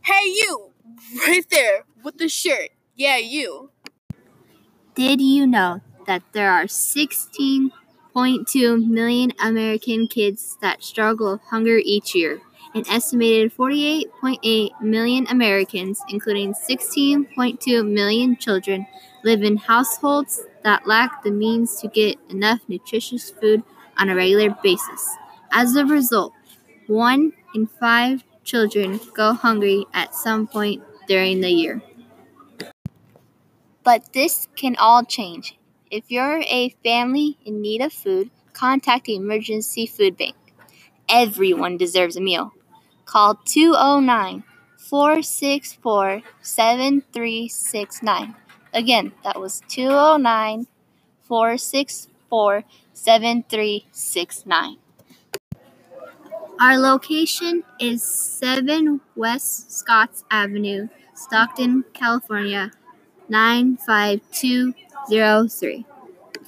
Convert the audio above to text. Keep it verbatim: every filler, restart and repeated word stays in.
Hey, you! Right there with the shirt. Yeah, you. Did you know that there are sixteen point two million American kids that struggle with hunger each year? An estimated forty-eight point eight million Americans, including sixteen point two million children, live in households that lack the means to get enough nutritious food on a regular basis. As a result, one in five children go hungry at some point during the year. But this can all change. If you're a family in need of food, contact the Emergency Food Bank. Everyone deserves a meal. Call two oh nine, four six four, seven three six nine. Again, that was two oh nine, four six four, seven three six nine. Our location is seven West Scotts Avenue, Stockton, California, nine five two zero three.